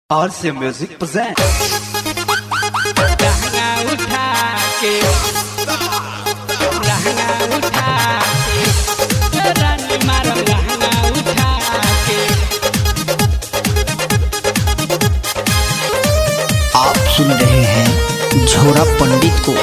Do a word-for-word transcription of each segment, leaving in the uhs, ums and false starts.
और से music present लहंगा उठा के लहंगा उठा के रानी मारम लहंगा उठा के। आप सुन रहे हैं झोरा पंडित को।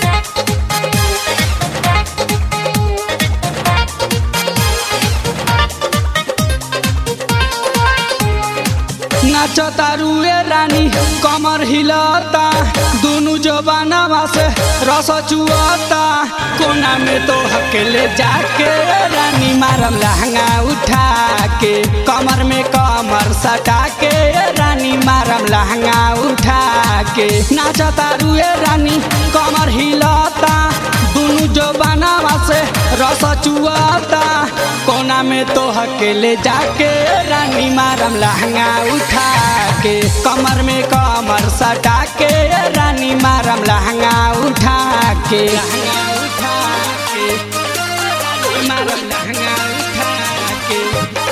नाचता रुए रानी कमर हिलता दोनों जबाना से रस चुअता कोना में तो हकेले जाके रानी मारम लहंगा उठा के कमर में कमर सटा के रानी मारम लहंगा उठा के। नाचता रुए रानी कमर हिलता दोनों जबाना से रस चुअता कोना में तो हकेले जाके रानी मारम लहंगा उठा के कमर में कमर सटा के रानी मारम लहंगा उठा के लहंगा उठा के रानी मारम लहंगा उठा के।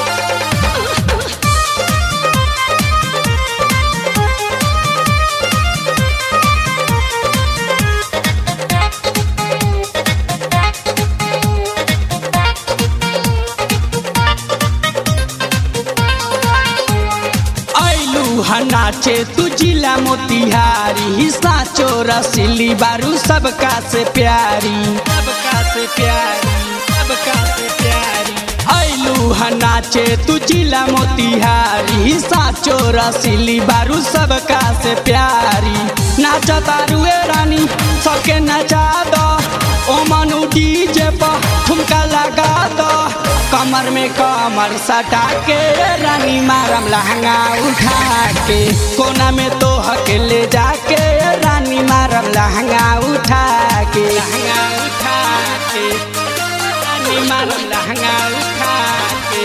नाचे तू जिला मोतिहारी साचो रसीली बारू सबका से प्यारी सबका से प्यारी सबका से प्यारी। ऐलू नाचे तू जिला मोतिहारी साचो रसीली बारू सबका से प्यारी। नाचता रुए रानी सबके नचा दो ओ मनु डीजे पर ठुमका लगा दो कमर में कमर सटा के रानी मारम लहंगा उठा के कोना में तो हकेले जाके रानी मारम लहंगा उठा के लहंगा उठा के रानी मारम लहंगा उठा के।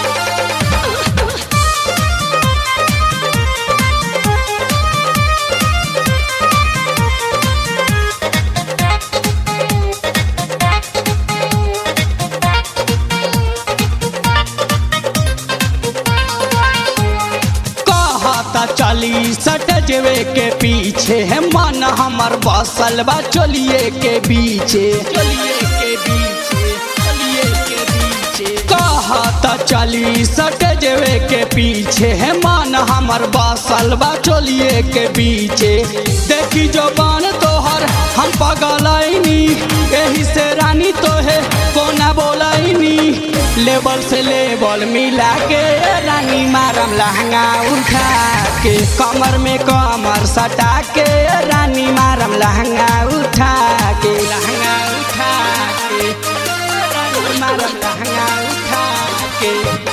चली सटजवे के पीछे है मन हमर बसल बा चलिए के बीचे चलिए के बीचे चलिए के बीचे। कहता चली सटजवे के पीछे है मन हमर बसल बा चलिए के बीचे। देखी जो बन तोहर हम पगलैनी यही से रानी तो है कोना बोलैनी लेवल से लेवल मिला के रानी मारम लहंगा उठा के कमर में कमर सटा के रानी मारम लहंगा उठा के लहंगा उठा के रानी मारम लहंगा उठा के।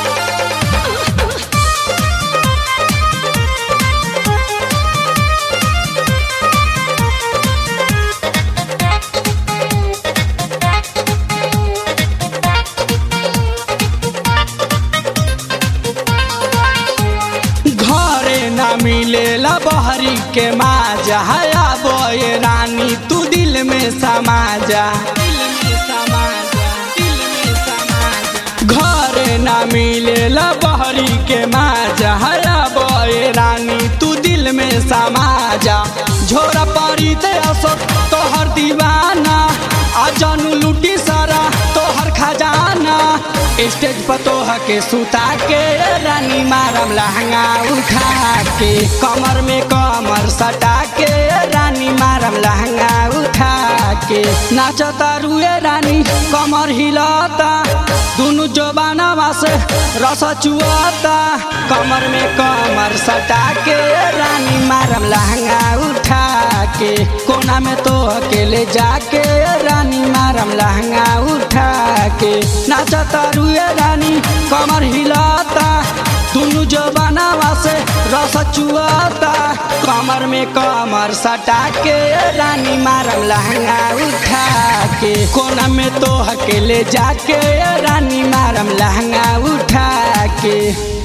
मिलेला बहरी के माजा हया बोए रानी तू दिल में समा जा दिल में समा जा दिल में समा जा। घरे ना मिलेला बहरी के माजा हया बोए रानी तू दिल में समा जा। झोरा पारी दे असो तोहर दीवाना आ जानू लूटी सारा तोहर खजाना स्टेज पर तोह के सुता के रानी मारम लहंगा उठा के कमर में कमर सटा के रानी मारम लहंगा उठा के। नाचता रुए रानी कमर हिलता दोनों जबाना से रस चुअता कमर में कमर सटा के रानी मारम लहंगा उठा के कोना में तो अकेले जाके रानी मारम लहंगा उठा के। नाचता रुए रानी कमर हिलता दोनों जबाना से रस चुअता कमर में कमर सटा के रानी मारम लहंगा उठा के कोना में तो अकेले जाके रानी मारम लहंगा उठा के।